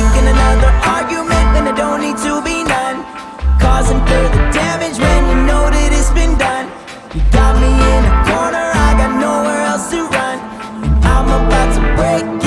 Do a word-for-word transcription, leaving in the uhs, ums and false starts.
Making another argument when there don't need to be none. Causing further damage when you know that it's been done. You got me in a corner, I got nowhere else to run. I'm about to break